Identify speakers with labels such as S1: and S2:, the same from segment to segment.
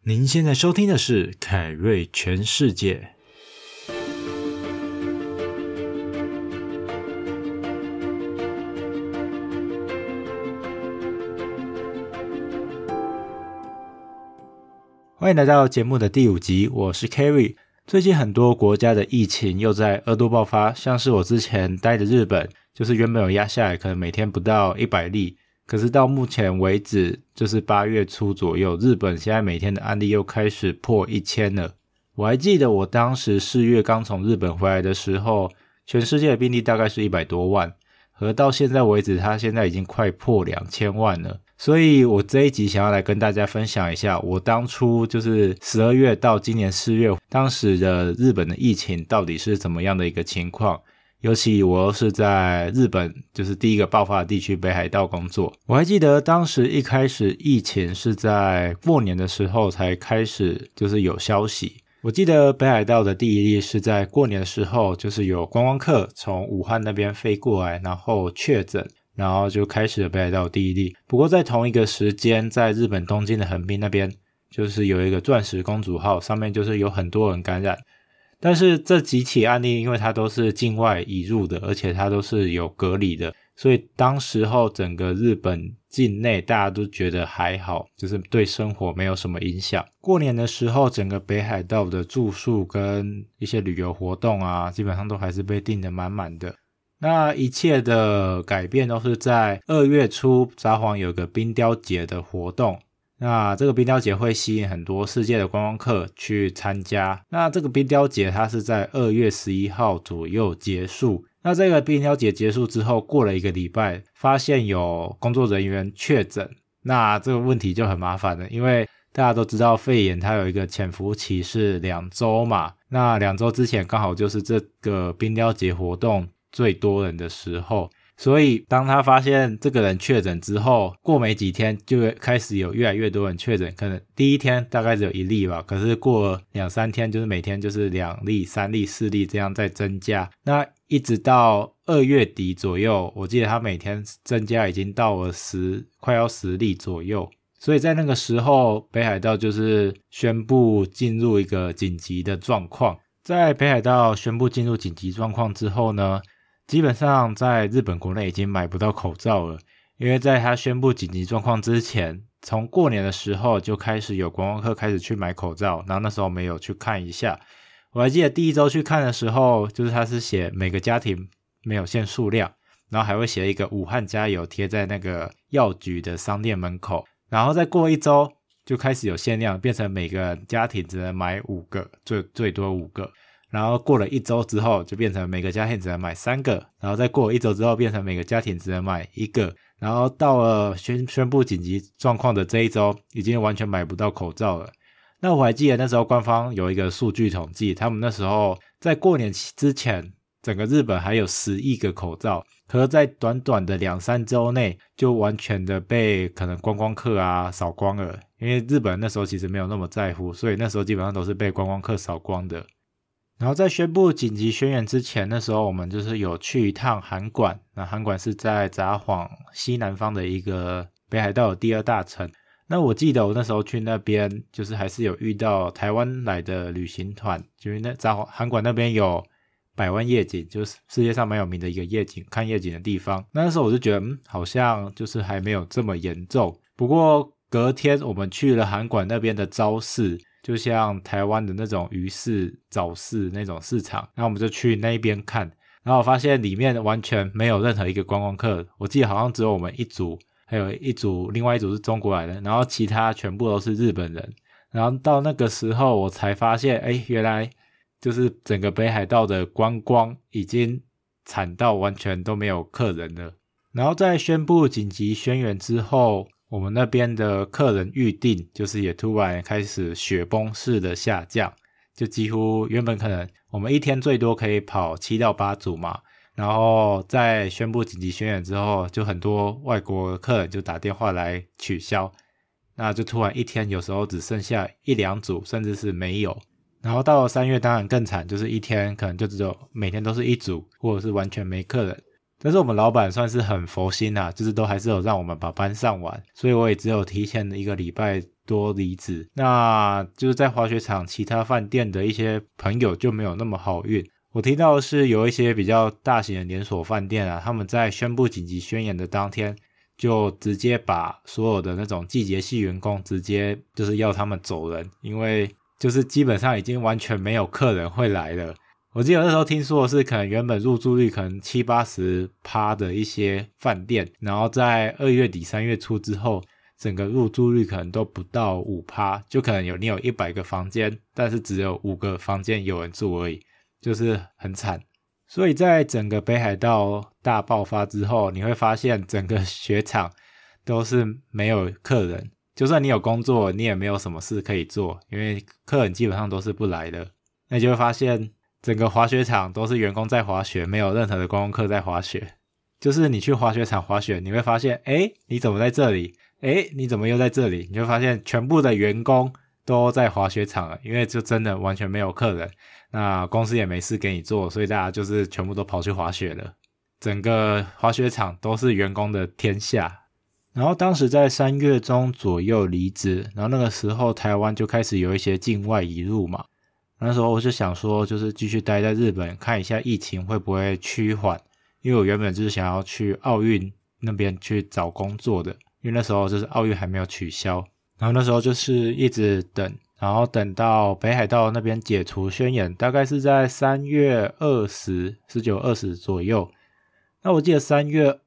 S1: 您现在收听的是凯瑞全世界。欢迎来到节目的第5集，我是 Kerry。最近很多国家的疫情又在2度爆发，像是我之前待的日本，就是原本有压下来，可能每天不到100例，可是到目前为止，就是8月初左右，日本现在每天的案例又开始破1000了。我还记得我当时4月刚从日本回来的时候，全世界的病例大概是100多万，而到现在为止，它现在已经快破2000万了。所以我这一集想要来跟大家分享一下，我当初就是12月到今年4月，当时的日本的疫情到底是怎么样的一个情况。尤其我又是在日本就是第一个爆发的地区北海道工作，我还记得当时一开始疫情是在过年的时候才开始就是有消息。我记得北海道的第一例是在过年的时候，就是有观光客从武汉那边飞过来，然后确诊，然后就开始了北海道第一例。不过在同一个时间，在日本东京的横滨那边，就是有一个钻石公主号，上面就是有很多人感染。但是这几起案例因为它都是境外移入的，而且它都是有隔离的，所以当时候整个日本境内大家都觉得还好，就是对生活没有什么影响。过年的时候整个北海道的住宿跟一些旅游活动啊，基本上都还是被订得满满的。那一切的改变都是在2月初札幌有个冰雕节的活动，那这个冰雕节会吸引很多世界的观光客去参加。那这个冰雕节它是在2月11号左右结束。那这个冰雕节结束之后，过了1个礼拜，发现有工作人员确诊。那这个问题就很麻烦了，因为大家都知道肺炎它有一个潜伏期是2周嘛。那2周之前刚好就是这个冰雕节活动最多人的时候，所以当他发现这个人确诊之后，过没几天就开始有越来越多人确诊，可能第一天大概只有1例吧，可是过了2-3天就是每天就是2例、3例、4例这样在增加。那一直到2月底左右，我记得他每天增加已经到了快要10例左右。所以在那个时候，北海道就是宣布进入一个紧急的状况。在北海道宣布进入紧急状况之后呢，基本上在日本国内已经买不到口罩了，因为在他宣布紧急状况之前，从过年的时候就开始有观光客开始去买口罩，然后那时候没有去看一下。我还记得第1周去看的时候，就是他是写每个家庭没有限数量，然后还会写一个武汉加油贴在那个药局的商店门口，然后再过1周就开始有限量，变成每个家庭只能买5个，最多5个。然后过了1周之后，就变成每个家庭只能买3个，然后再过1周之后，变成每个家庭只能买1个，然后到了宣布紧急状况的这一周，已经完全买不到口罩了。那我还记得那时候官方有一个数据统计，他们那时候在过年之前，整个日本还有10亿个口罩，可是在短短的2-3周内，就完全的被可能观光客啊扫光了。因为日本那时候其实没有那么在乎，所以那时候基本上都是被观光客扫光的。然后在宣布紧急宣言之前，那时候我们就是有去一趟函馆，那函馆是在札幌西南方的一个北海道的第2大城。那我记得我那时候去那边，就是还是有遇到台湾来的旅行团，就是函馆那边有百万夜景，就是世界上蛮有名的一个夜景，看夜景的地方。那时候我就觉得好像就是还没有这么严重。不过隔天我们去了函馆那边的朝市，就像台湾的那种鱼市、早市那种市场，然后我们就去那边看，然后我发现里面完全没有任何一个观光客，我记得好像只有我们一组，还有另外一组是中国来的，然后其他全部都是日本人。然后到那个时候我才发现，原来就是整个北海道的观光已经惨到完全都没有客人了。然后在宣布紧急宣言之后，我们那边的客人预订就是也突然开始雪崩式的下降，就几乎原本可能我们一天最多可以跑7到8组嘛，然后在宣布紧急宣言之后，就很多外国客人就打电话来取消，那就突然一天有时候只剩下1-2组，甚至是没有。然后到了3月当然更惨，就是一天可能就只有每天都是1组，或者是完全没客人。但是我们老板算是很佛心啊，就是都还是有让我们把班上完，所以我也只有提前1个礼拜多离职，那就是在滑雪场其他饭店的一些朋友就没有那么好运。我听到的是有一些比较大型的连锁饭店啊，他们在宣布紧急宣言的当天就直接把所有的那种季节系员工直接就是要他们走人，因为就是基本上已经完全没有客人会来了。我记得那时候听说的是可能原本入住率可能70-80%的一些饭店，然后在2月底3月初之后整个入住率可能都不到 5%， 就可能你有100个房间，但是只有5个房间有人住而已，就是很惨。所以在整个北海道大爆发之后，你会发现整个雪场都是没有客人，就算你有工作你也没有什么事可以做，因为客人基本上都是不来的。那你就会发现整个滑雪场都是员工在滑雪，没有任何的观光客在滑雪。就是你去滑雪场滑雪，你会发现你怎么在这里，你怎么又在这里，你会发现全部的员工都在滑雪场了，因为就真的完全没有客人，那公司也没事给你做，所以大家就是全部都跑去滑雪了。整个滑雪场都是员工的天下。然后当时在3月中左右离职，然后那个时候台湾就开始有一些境外移入嘛，那时候我就想说就是继续待在日本看一下疫情会不会趋缓，因为我原本就是想要去奥运那边去找工作的，因为那时候就是奥运还没有取消，然后那时候就是一直等，然后等到北海道那边解除宣言，大概是在3月20、19、20左右。那我记得3月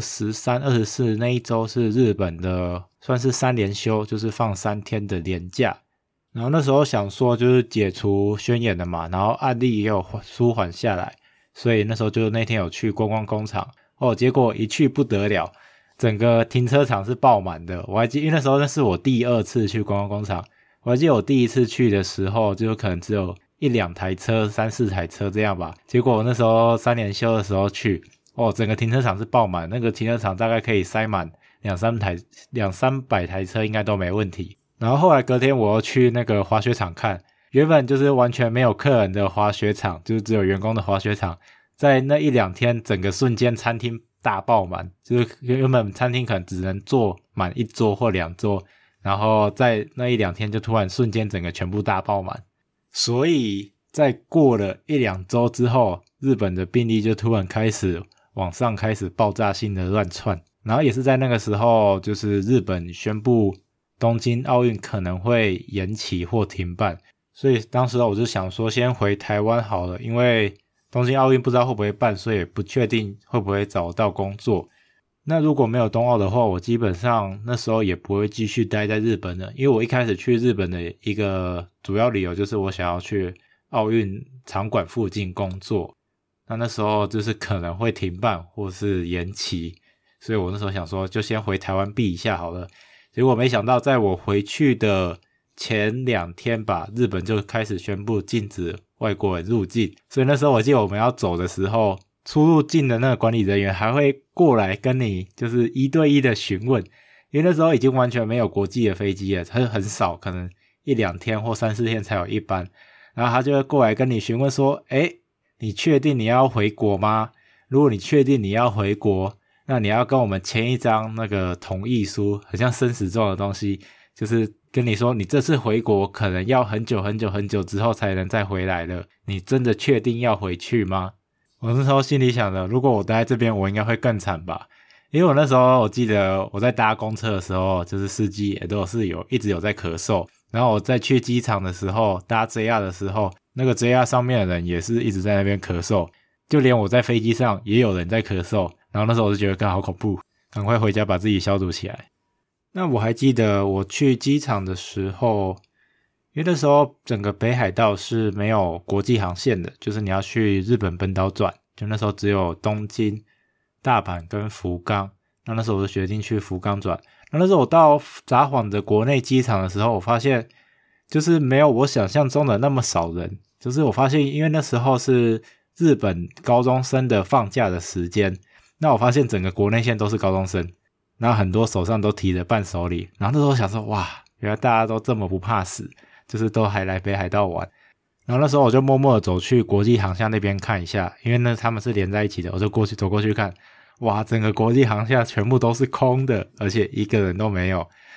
S1: 23、24那一周是日本的算是3连休，就是放3天的连假。然后那时候想说就是解除宣言了嘛，然后案例也有舒缓下来，所以那时候就那天有去观光工厂结果一去不得了，整个停车场是爆满的。我还记得因为那时候那是我第2次去观光工厂，我还记得我第1次去的时候就可能只有1-2台车3、4台车这样吧，结果我那时候3连休的时候去整个停车场是爆满，那个停车场大概可以塞满200-300台车应该都没问题。然后后来隔天我又去那个滑雪场看，原本就是完全没有客人的滑雪场，就是只有员工的滑雪场，在那1-2天整个瞬间餐厅大爆满，就是原本餐厅可能只能坐满1桌或2桌，然后在那1-2天就突然瞬间整个全部大爆满。所以在过了1-2周之后，日本的病例就突然开始往上开始爆炸性的乱窜，然后也是在那个时候就是日本宣布东京奥运可能会延期或停办，所以当时我就想说先回台湾好了，因为东京奥运不知道会不会办，所以也不确定会不会找到工作。那如果没有冬奥的话，我基本上那时候也不会继续待在日本了，因为我一开始去日本的一个主要理由就是我想要去奥运场馆附近工作，那时候就是可能会停办或是延期，所以我那时候想说就先回台湾避一下好了。结果没想到在我回去的前2天吧，日本就开始宣布禁止外国人入境，所以那时候我记得我们要走的时候，出入境的那个管理人员还会过来跟你就是1对1的询问，因为那时候已经完全没有国际的飞机了，很少，可能1-2天或3-4天才有一班，然后他就会过来跟你询问说你确定你要回国吗？如果你确定你要回国，那你要跟我们签一张那个同意书，很像生死状的东西，就是跟你说你这次回国可能要很久很久很久之后才能再回来了，你真的确定要回去吗？我那时候心里想的，如果我待在这边我应该会更惨吧，因为我那时候我记得我在搭公车的时候，就是司机也都是一直有在咳嗽，然后我在去机场的时候搭 JR 的时候，那个 JR 上面的人也是一直在那边咳嗽，就连我在飞机上也有人在咳嗽，然后那时候我就觉得干好恐怖，赶快回家把自己消毒起来。那我还记得我去机场的时候，因为那时候整个北海道是没有国际航线的，就是你要去日本本岛转，就那时候只有东京、大阪跟福冈，那时候我就决定去福冈转。那时候我到札幌的国内机场的时候，我发现就是没有我想象中的那么少人，就是我发现因为那时候是日本高中生的放假的时间，那我发现整个国内线都是高中生，然后很多手上都提着伴手礼，然后那时候想说哇，原来大家都这么不怕死，就是都还来北海道玩。然后那时候我就默默的走去国际航厦那边看一下，因为他们是连在一起的，我就走过去看，哇，整个国际航厦全部都是空的，而且一个人都没有。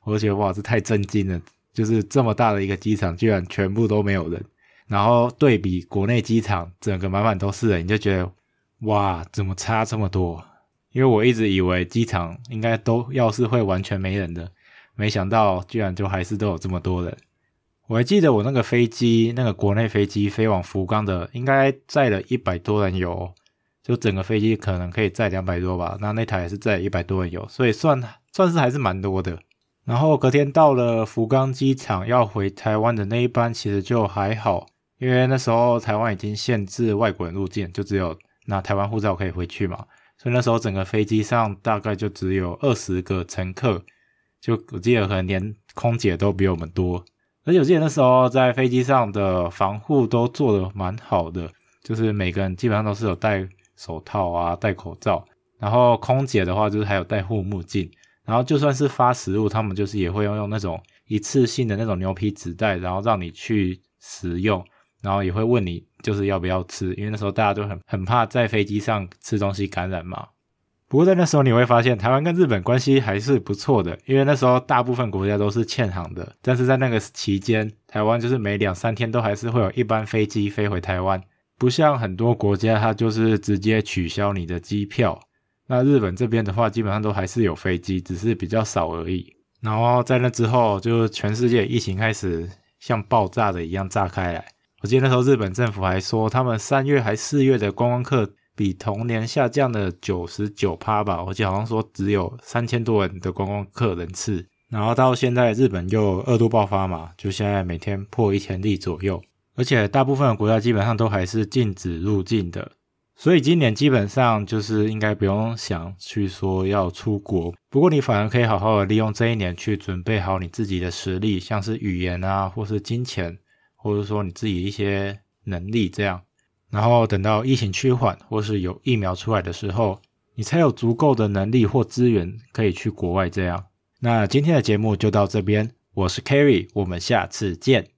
S1: 我就觉得哇，这太震惊了，就是这么大的一个机场居然全部都没有人，然后对比国内机场整个满满都是人，你就觉得哇，怎么差这么多？因为我一直以为机场应该都要是会完全没人的，没想到居然就还是都有这么多人。我还记得我那个飞机，那个国内飞机飞往福冈的，应该载了100多人有哦，就整个飞机可能可以载200多吧，那台也是载了100多人有，所以算是还是蛮多的。然后隔天到了福冈机场要回台湾的那一班其实就还好，因为那时候台湾已经限制外国人入境，就只有拿台湾护照可以回去嘛，所以那时候整个飞机上大概就只有20个乘客，就我记得可能连空姐都比我们多。而且我记得那时候在飞机上的防护都做得蛮好的，就是每个人基本上都是有戴手套啊，戴口罩，然后空姐的话就是还有戴护目镜，然后就算是发食物，他们就是也会用那种一次性的那种牛皮纸袋，然后让你去食用，然后也会问你就是要不要吃，因为那时候大家都很怕在飞机上吃东西感染嘛。不过在那时候你会发现台湾跟日本关系还是不错的，因为那时候大部分国家都是欠航的，但是在那个期间台湾就是每2-3天都还是会有一班飞机飞回台湾，不像很多国家它就是直接取消你的机票。那日本这边的话基本上都还是有飞机，只是比较少而已。然后在那之后就全世界疫情开始像爆炸的一样炸开来，我记得那时候日本政府还说他们3月还4月的观光客比同年下降了 99% 吧，我记得好像说只有3000多人的观光客人次。然后到现在日本又2度爆发嘛，就现在每天破1000例左右，而且大部分的国家基本上都还是禁止入境的，所以今年基本上就是应该不用想去说要出国，不过你反而可以好好的利用这一年去准备好你自己的实力，像是语言啊，或是金钱，或者说你自己一些能力这样。然后等到疫情趋缓或是有疫苗出来的时候，你才有足够的能力或资源可以去国外这样。那今天的节目就到这边，我是 Kerry， 我们下次见。